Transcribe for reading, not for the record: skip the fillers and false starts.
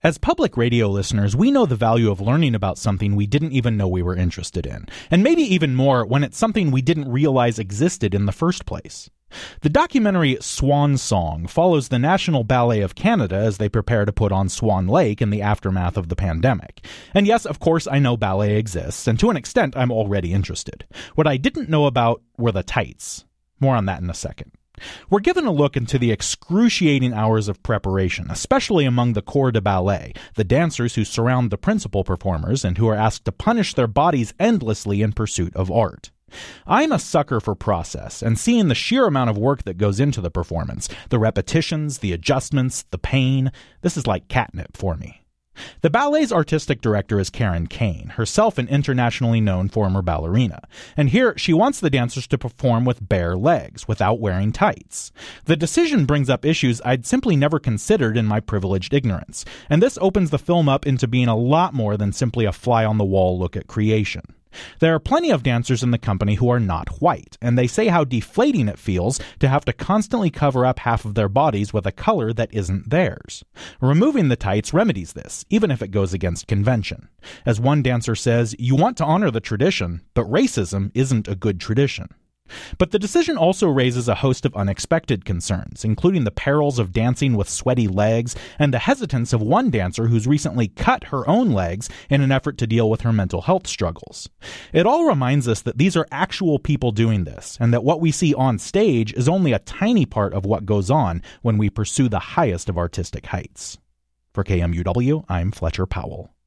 As public radio listeners, we know the value of learning about something we didn't even know we were interested in, and maybe even more when it's something we didn't realize existed in the first place. The documentary Swan Song follows the National Ballet of Canada as they prepare to put on Swan Lake in the aftermath of the pandemic. And yes, of course, I know ballet exists, and to an extent, I'm already interested. What I didn't know about were the tights. More on that in a second. We're given a look into the excruciating hours of preparation, especially among the corps de ballet, the dancers who surround the principal performers and who are asked to punish their bodies endlessly in pursuit of art. I'm a sucker for process, and seeing the sheer amount of work that goes into the performance, the repetitions, the adjustments, the pain, this is like catnip for me. The ballet's artistic director is Karen Kane, herself an internationally known former ballerina, and here she wants the dancers to perform with bare legs, without wearing tights. The decision brings up issues I'd simply never considered in my privileged ignorance, and this opens the film up into being a lot more than simply a fly-on-the-wall look at creation. There are plenty of dancers in the company who are not white, and they say how deflating it feels to have to constantly cover up half of their bodies with a color that isn't theirs. Removing the tights remedies this, even if it goes against convention. As one dancer says, you want to honor the tradition, but racism isn't a good tradition. But the decision also raises a host of unexpected concerns, including the perils of dancing with sweaty legs and the hesitance of one dancer who's recently cut her own legs in an effort to deal with her mental health struggles. It all reminds us that these are actual people doing this, and that what we see on stage is only a tiny part of what goes on when we pursue the highest of artistic heights. For KMUW, I'm Fletcher Powell.